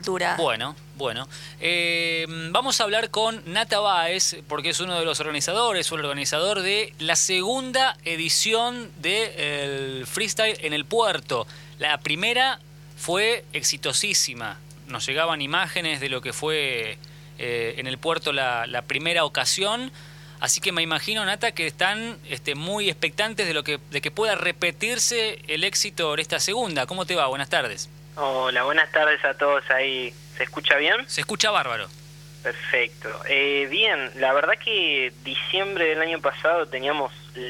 altura. Bueno. Vamos a hablar con Nata Báez, porque es uno de los organizadores, o el organizador de la segunda edición del freestyle en el puerto. La primera fue exitosísima. Nos llegaban imágenes de lo que fue en el puerto la primera ocasión. Así que me imagino, Nata, que están muy expectantes de que pueda repetirse el éxito en esta segunda. ¿Cómo te va? Buenas tardes. Hola, buenas tardes a todos ahí. ¿Se escucha bien? Se escucha bárbaro. Perfecto. Bien, la verdad que diciembre del año pasado teníamos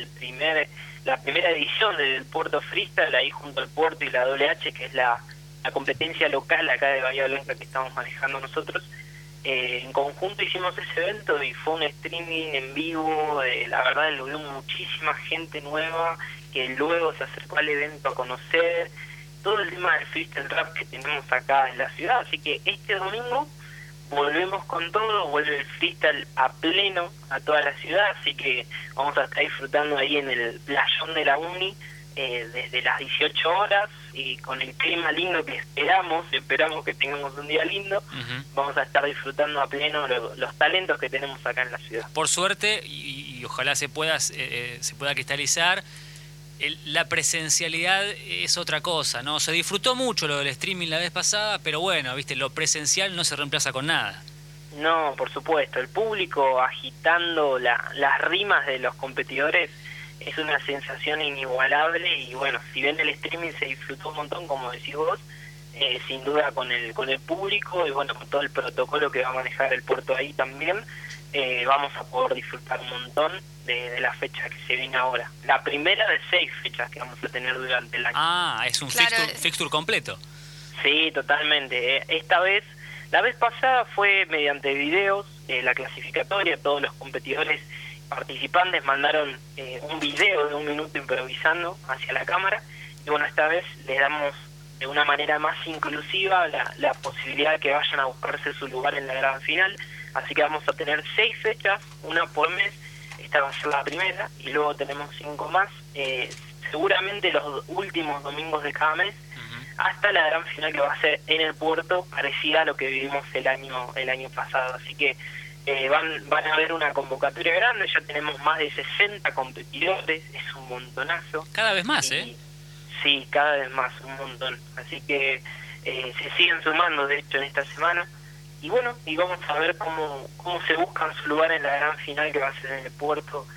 la primera edición del Puerto Freestyle ahí junto al puerto y la WH, que es la competencia local acá de Bahía Blanca que estamos manejando nosotros. En conjunto hicimos ese evento y fue un streaming en vivo. La verdad lo vio muchísima gente nueva que luego se acercó al evento a conocer todo el tema del freestyle rap que tenemos acá en la ciudad. Así que este domingo volvemos con todo, vuelve el freestyle a pleno a toda la ciudad, así que vamos a estar disfrutando ahí en el playón de la Uni desde las 18 horas y con el clima lindo que esperamos que tengamos un día lindo. Vamos a estar disfrutando a pleno los talentos que tenemos acá en la ciudad. Por suerte, y ojalá se pueda cristalizar, la presencialidad es otra cosa, ¿no? Se disfrutó mucho lo del streaming la vez pasada, pero bueno, viste, lo presencial no se reemplaza con nada. No, por supuesto, el público agitando las rimas de los competidores es una sensación inigualable y bueno, si bien el streaming se disfrutó un montón, como decís vos, sin duda con el público y bueno, con todo el protocolo que va a manejar el puerto ahí también, vamos a poder disfrutar un montón de la fecha que se viene ahora. La primera de 6 fechas que vamos a tener durante el año. Ah, es un fixture completo. Sí, totalmente. La vez pasada fue mediante videos, la clasificatoria, todos los competidores participantes mandaron un video de 1 minuto improvisando hacia la cámara y bueno, esta vez les damos de una manera más inclusiva la posibilidad de que vayan a buscarse su lugar en la gran final, así que vamos a tener 6 fechas, una por mes. Esta va a ser la primera y luego tenemos 5 más, seguramente los últimos domingos de cada mes, hasta la gran final que va a ser en el puerto, parecida a lo que vivimos el año pasado. Así que van a haber una convocatoria grande, ya tenemos más de 60 competidores, es un montonazo. Cada vez más, Sí, cada vez más, un montón. Así que se siguen sumando, de hecho, en esta semana. Y bueno, y vamos a ver cómo se buscan su lugar en la gran final que va a ser en el puerto.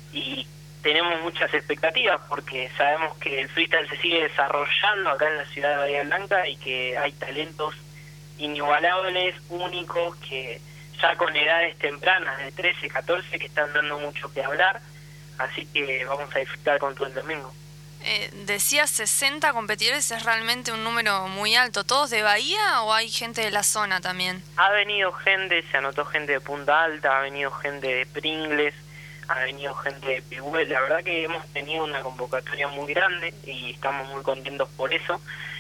Y tenemos muchas expectativas porque sabemos que el freestyle se sigue desarrollando acá en la ciudad de Bahía Blanca y que hay talentos inigualables, únicos, que ya con edades tempranas de 13, 14 que están dando mucho que hablar. Así que vamos a disfrutar con todo el domingo. Decías 60 competidores, es realmente un número muy alto. ¿Todos de Bahía o hay gente de la zona también? Ha venido gente, se anotó gente de Punta Alta, ha venido gente de Pringles, ha venido gente de Pigüé. La verdad que hemos tenido una convocatoria muy grande y estamos muy contentos por eso.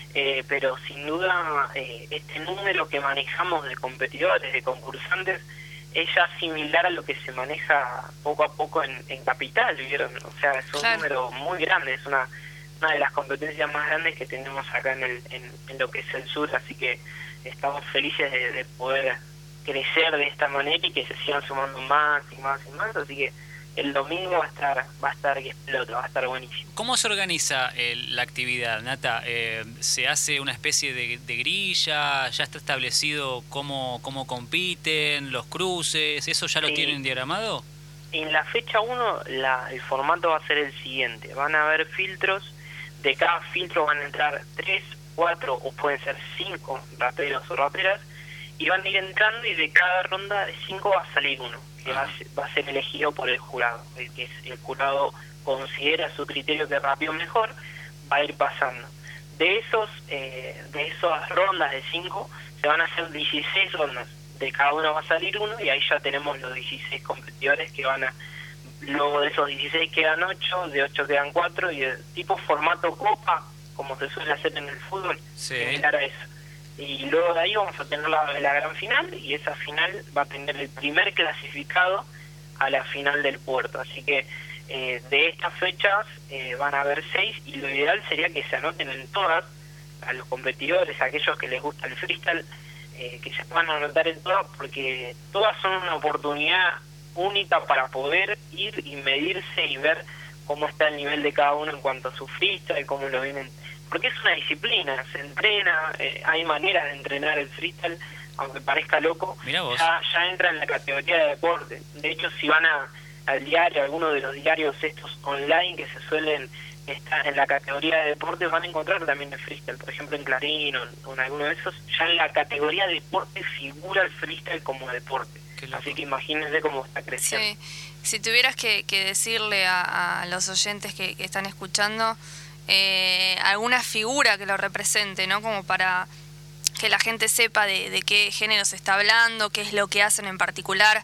Pero sin duda este número que manejamos de competidores, de concursantes, es ya similar a lo que se maneja poco a poco en Capital, ¿vieron? O sea, es un número muy grande, es una de las competencias más grandes que tenemos acá en lo que es el sur, así que estamos felices de poder crecer de esta manera y que se sigan sumando más y más y más, así que el domingo va a estar que explota, va a estar buenísimo. ¿Cómo se organiza la actividad, Nata? ¿Se hace una especie de grilla? ¿Ya está establecido cómo compiten, los cruces? ¿Eso ya lo tienen diagramado? En la fecha 1 el formato va a ser el siguiente. Van a haber filtros. De cada filtro van a entrar 3, 4 o pueden ser 5 raperos o raperas. Y van a ir entrando y de cada ronda de 5 va a salir uno. Que va a ser elegido por el jurado. El jurado considera su criterio que rapeó mejor, va a ir pasando. De esas rondas de 5 se van a hacer 16 rondas. De cada uno va a salir uno y ahí ya tenemos los 16 competidores que van a... Luego de esos 16 quedan 8, de 8 quedan 4 y de tipo formato copa, como se suele hacer en el fútbol, similar a eso. Y luego de ahí vamos a tener la gran final y esa final va a tener el primer clasificado a la final del puerto. Así que de estas fechas van a haber 6 y lo ideal sería que se anoten en todas a los competidores, a aquellos que les gusta el freestyle, que se puedan anotar en todas, porque todas son una oportunidad única para poder ir y medirse y ver cómo está el nivel de cada uno en cuanto a su freestyle, cómo lo vienen, porque es una disciplina, se entrena, hay maneras de entrenar el freestyle, aunque parezca loco, ya entra en la categoría de deporte. De hecho, si van al diario, alguno de los diarios estos online que se suelen estar en la categoría de deporte, van a encontrar también el freestyle, por ejemplo en Clarín o en alguno de esos, ya en la categoría de deporte figura el freestyle como deporte. Así que imagínense cómo está creciendo. Sí. Si tuvieras que decirle a los oyentes que están escuchando alguna figura que lo represente, ¿no? Como para que la gente sepa de qué género se está hablando, qué es lo que hacen en particular.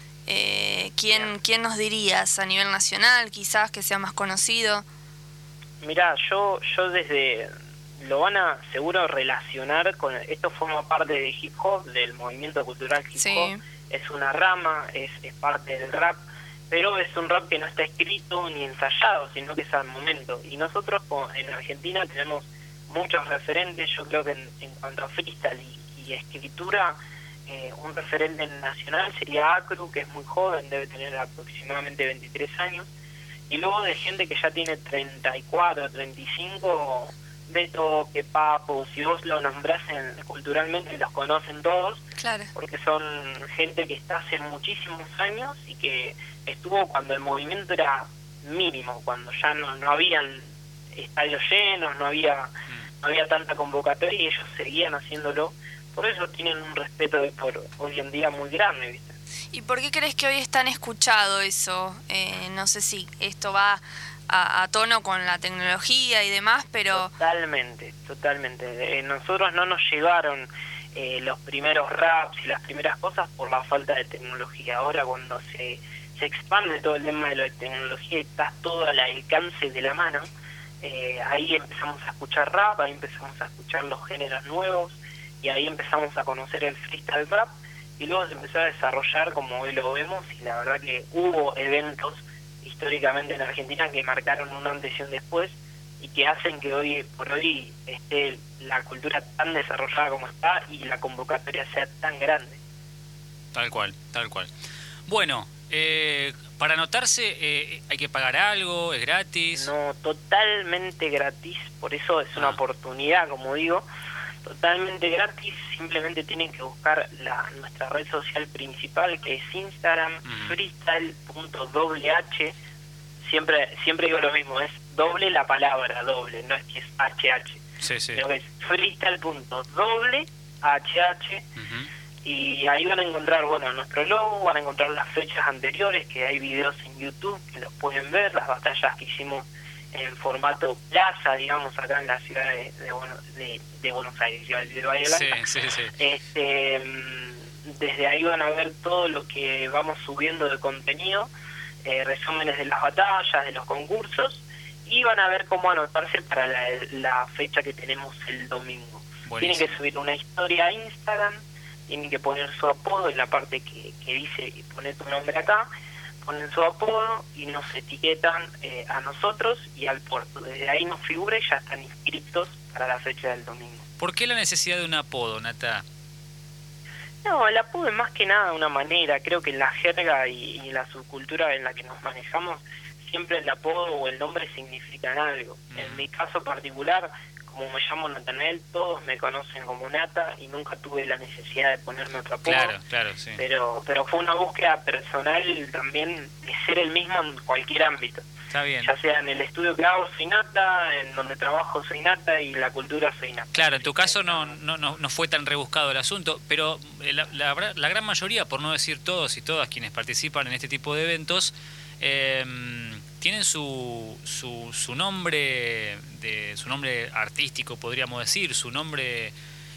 ¿Quién nos dirías a nivel nacional, quizás, que sea más conocido? Mirá, yo desde... Lo van a seguro relacionar con... Esto forma parte de hip hop, del movimiento cultural hip hop. Es una rama, es parte del rap, pero es un rap que no está escrito ni ensayado, sino que es al momento. Y nosotros en Argentina tenemos muchos referentes. Yo creo que en cuanto a freestyle y escritura, un referente nacional sería Acru, que es muy joven, debe tener aproximadamente 23 años. Y luego de gente que ya tiene 34, 35, Beto, que Papo, si vos lo nombrás culturalmente, los conocen todos, claro, porque son gente que está hace muchísimos años y que estuvo cuando el movimiento era mínimo, cuando ya no habían estadios llenos, no había tanta convocatoria, y ellos seguían haciéndolo. Por eso tienen un respeto por hoy en día muy grande, ¿viste? ¿Y por qué crees que hoy es tan escuchado eso? No sé si esto va a tono con la tecnología y demás, pero... Totalmente. Nosotros no nos llegaron los primeros raps y las primeras cosas por la falta de tecnología. Ahora, cuando se expande todo el tema de la tecnología y está todo al alcance de la mano, ahí empezamos a escuchar rap, ahí empezamos a escuchar los géneros nuevos, y ahí empezamos a conocer el freestyle rap, y luego se empezó a desarrollar como hoy lo vemos, y la verdad que hubo eventos históricamente en Argentina que marcaron un antes y un después, y que hacen que hoy por hoy esté la cultura tan desarrollada como está y la convocatoria sea tan grande. Tal cual. Bueno, para anotarse hay que pagar algo, es gratis. No, totalmente gratis, por eso es una oportunidad, como digo, totalmente gratis. Simplemente tienen que buscar nuestra red social principal, que es Instagram, freestyle.wh. Siempre digo lo mismo, es doble la palabra, doble, no es que es HH. Sí. Sino que es freestyle.wh. Y ahí van a encontrar, nuestro logo, van a encontrar las fechas anteriores, que hay videos en YouTube que los pueden ver, las batallas que hicimos en formato plaza, digamos, acá en la ciudad de Buenos Aires, de Bahía Blanca. Sí. Desde ahí van a ver todo lo que vamos subiendo de contenido, resúmenes de las batallas, de los concursos, y van a ver cómo anotarse para la fecha que tenemos el domingo. Buenísimo. Tienen que subir una historia a Instagram, tienen que poner su apodo en la parte que dice poner tu nombre acá, ponen su apodo y nos etiquetan a nosotros y al puerto. Desde ahí nos figura y ya están inscritos para la fecha del domingo. ¿Por qué la necesidad de un apodo, Nata? No, el apodo es más que nada una manera. Creo que en la jerga y la subcultura en la que nos manejamos, siempre el apodo o el nombre significan algo. En mi caso particular, como me llamo Natanael, todos me conocen como Nata y nunca tuve la necesidad de ponerme otro apodo. Claro, sí. Pero fue una búsqueda personal también de ser el mismo en cualquier ámbito. Está bien. Ya sea en el estudio que hago soy Nata, en donde trabajo soy Nata y en la cultura soy Nata. Claro, en tu caso no fue tan rebuscado el asunto, pero la gran mayoría, por no decir todos y todas quienes participan en este tipo de eventos, tienen su nombre, su nombre artístico, podríamos decir, su nombre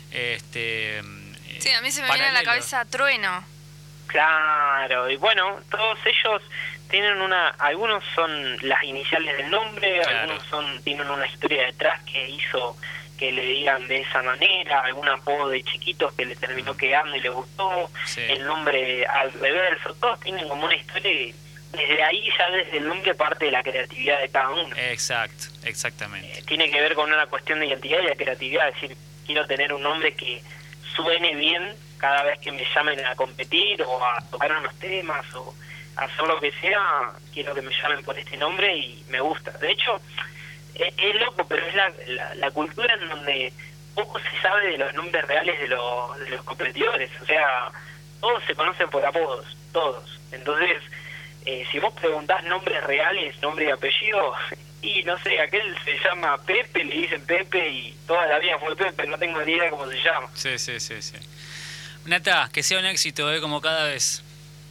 sí, a mí se me viene a la cabeza Trueno. Claro, y bueno, todos ellos tienen algunos son las iniciales del nombre, claro. Algunos tienen una historia detrás que hizo que le digan de esa manera, algún apodo de chiquitos que le terminó quedando y le gustó, sí. El nombre al reverso, todos tienen como una historia y desde ahí ya desde el nombre parte de la creatividad de cada uno. Exactamente. Tiene que ver con una cuestión de identidad y de creatividad, es decir, quiero tener un nombre que suene bien cada vez que me llamen a competir o a tocar unos temas o a hacer lo que sea. Quiero que me llamen por este nombre y me gusta. De hecho, es loco, pero es la cultura en donde poco se sabe de los nombres reales de los competidores. O sea, todos se conocen por apodos, todos. Entonces, si vos preguntás nombres reales, nombre y apellido, y no sé, aquel se llama Pepe, le dicen Pepe y toda la vida fue Pepe, no tengo ni idea cómo se llama. Sí. Nata, que sea un éxito, como cada vez.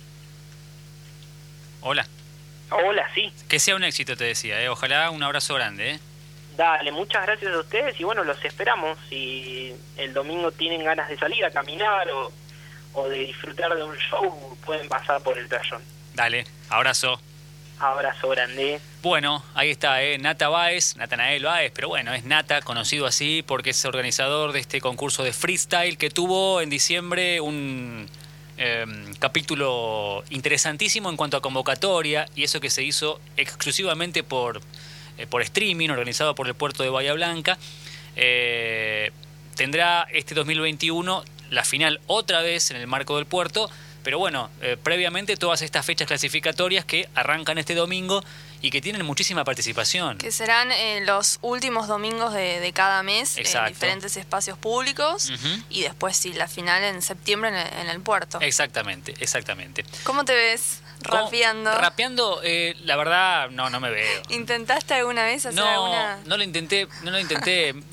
Hola. Hola, sí. Que sea un éxito, te decía, ojalá, un abrazo grande, Dale, muchas gracias a ustedes y bueno, los esperamos. Si el domingo tienen ganas de salir a caminar o de disfrutar de un show, pueden pasar por el playón. Dale, abrazo. Abrazo grande. Bueno, ahí está, Nata Báez, Natanael Báez, pero bueno, es Nata, conocido así porque es organizador de este concurso de freestyle que tuvo en diciembre un capítulo interesantísimo en cuanto a convocatoria, y eso que se hizo exclusivamente por streaming, organizado por el puerto de Bahía Blanca. Tendrá este 2021 la final otra vez en el marco del puerto, pero bueno, previamente todas estas fechas clasificatorias que arrancan este domingo y que tienen muchísima participación. Que serán los últimos domingos de cada mes en diferentes espacios públicos. Uh-huh. Y después sí, la final en septiembre en el puerto. Exactamente. ¿Cómo te ves rapeando? Rapeando, la verdad, no me veo. ¿Intentaste alguna vez hacer alguna...? No lo intenté.